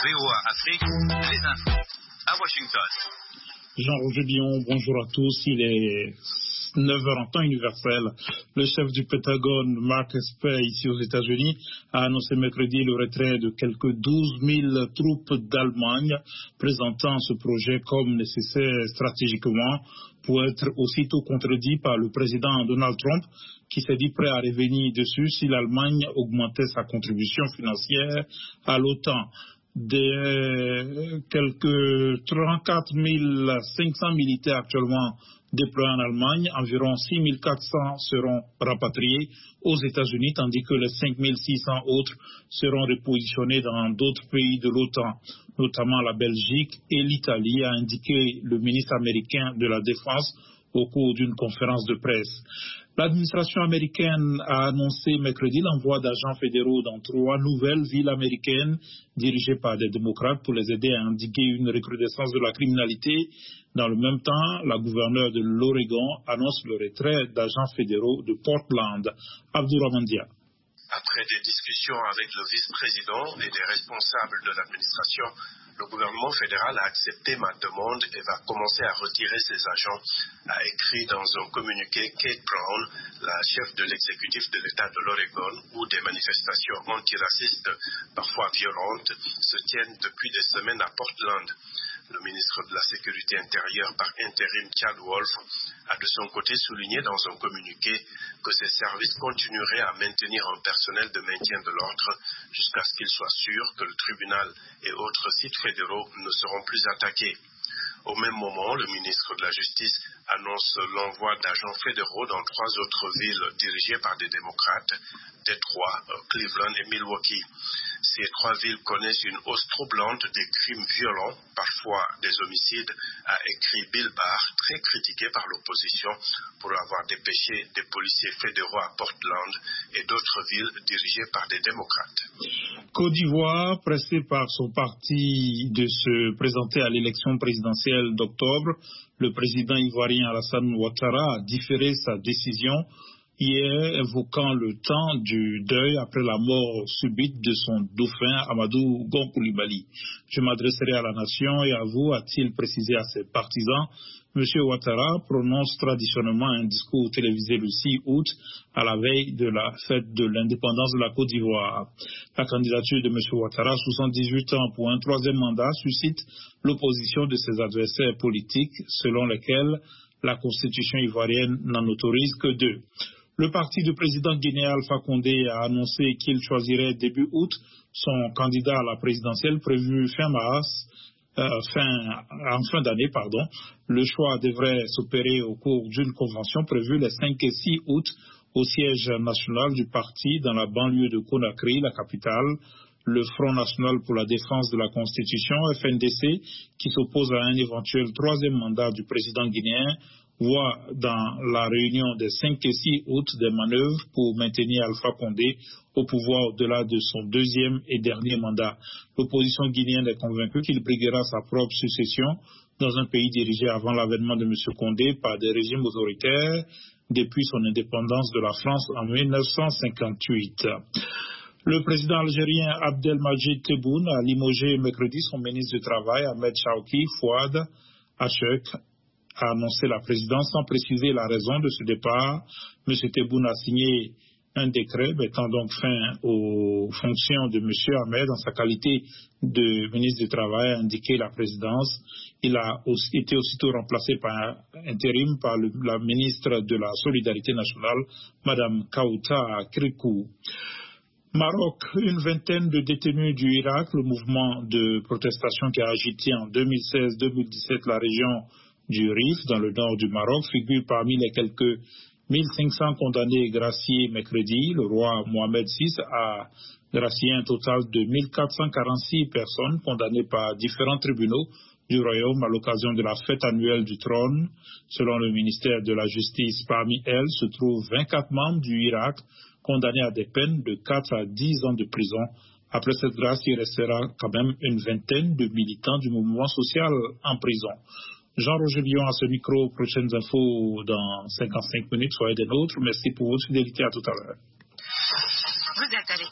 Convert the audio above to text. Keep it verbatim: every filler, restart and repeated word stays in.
V O A Afrique, les infos à Washington. Jean-Roger Billon, bonjour à tous. Il est neuf heures en temps universel. Le chef du Pentagone, Mark Esper, ici aux États-Unis, a annoncé mercredi le retrait de quelques douze mille troupes d'Allemagne, présentant ce projet comme nécessaire stratégiquement pour être aussitôt contredit par le président Donald Trump, qui s'est dit prêt à revenir dessus si l'Allemagne augmentait sa contribution financière à l'OTAN. Des quelques trente-quatre mille cinq cents militaires actuellement déployés en Allemagne, environ six mille quatre cents seront rapatriés aux États-Unis, tandis que les cinq mille six cents autres seront repositionnés dans d'autres pays de l'OTAN, notamment la Belgique et l'Italie, a indiqué le ministre américain de la Défense au cours d'une conférence de presse. L'administration américaine a annoncé mercredi l'envoi d'agents fédéraux dans trois nouvelles villes américaines dirigées par des démocrates pour les aider à endiguer une recrudescence de la criminalité. Dans le même temps, la gouverneure de l'Oregon annonce le retrait d'agents fédéraux de Portland. Abdouramandia. Après des discussions avec le vice-président et des responsables de l'administration, le gouvernement fédéral a accepté ma demande et va commencer à retirer ses agents, a écrit dans un communiqué Kate Brown, la chef de l'exécutif de l'État de l'Oregon, où des manifestations antiracistes, parfois violentes, se tiennent depuis des semaines à Portland. Le ministre de la Sécurité intérieure par intérim, Chad Wolf, a de son côté souligné dans un communiqué que ses services continueraient à maintenir un personnel de maintien de l'ordre jusqu'à ce qu'il soit sûr que le tribunal et autres sites fédéraux ne seront plus attaqués. Au même moment, le ministre de la Justice annonce l'envoi d'agents fédéraux dans trois autres villes dirigées par des démocrates, Détroit, Cleveland et Milwaukee. Ces trois villes connaissent une hausse troublante des crimes violents, parfois des homicides, a écrit Bill Barr, très critiqué par l'opposition pour avoir dépêché des policiers fédéraux à Portland et d'autres villes dirigées par des démocrates. Côte d'Ivoire, pressé par son parti de se présenter à l'élection présidentielle d'octobre, le président ivoirien Alassane Ouattara a différé sa décision hier, évoquant le temps du deuil après la mort subite de son dauphin Amadou Gon Coulibaly. Je m'adresserai à la nation et à vous, a-t-il précisé à ses partisans. M. Ouattara prononce traditionnellement un discours télévisé le six août, à la veille de la fête de l'indépendance de la Côte d'Ivoire. La candidature de M. Ouattara, soixante-dix-huit ans, pour un troisième mandat suscite l'opposition de ses adversaires politiques, selon lesquels la constitution ivoirienne n'en autorise que deux. Le parti du président guinéen Alpha Condé a annoncé qu'il choisirait début août son candidat à la présidentielle prévu fin mars, euh, fin, en fin d'année, pardon. Le choix devrait s'opérer au cours d'une convention prévue les cinq et six août au siège national du parti dans la banlieue de Conakry, la capitale. Le Front national pour la défense de la Constitution, F N D C, qui s'oppose à un éventuel troisième mandat du président guinéen, voit dans la réunion des cinq et six août des manœuvres pour maintenir Alpha Condé au pouvoir au-delà de son deuxième et dernier mandat. L'opposition guinéenne est convaincue qu'il briguera sa propre succession dans un pays dirigé avant l'avènement de M. Condé par des régimes autoritaires depuis son indépendance de la France en mille neuf cent cinquante-huit. Le président algérien Abdelmadjid Tebboune a limogé mercredi son ministre du Travail, Ahmed Chawki Fouad Achek, a annoncé la présidence sans préciser la raison de ce départ. M. Tebboune a signé un décret mettant donc fin aux fonctions de M. Ahmed en sa qualité de ministre du Travail, a indiqué la présidence. Il a aussi été aussitôt remplacé par intérim par le, la ministre de la Solidarité nationale, Mme Kauta Krikou. Maroc, une vingtaine de détenus du Irak, le mouvement de protestation qui a agité en deux mille seize deux mille dix-sept la région du Rif, dans le nord du Maroc, figure parmi les quelques mille cinq cents condamnés et graciés mercredi. Le roi Mohamed six a gracié un total de mille quatre cent quarante-six personnes condamnées par différents tribunaux du royaume à l'occasion de la fête annuelle du trône. Selon le ministère de la Justice, parmi elles se trouvent vingt-quatre membres du Irak condamnés à des peines de quatre à dix ans de prison. Après cette grâce, il restera quand même une vingtaine de militants du mouvement social en prison. Jean-Roger Billon à ce micro, prochaines infos dans cinquante-cinq minutes, soyez des nôtres. Merci pour votre fidélité, à tout à l'heure. Vous êtes à l'écoute.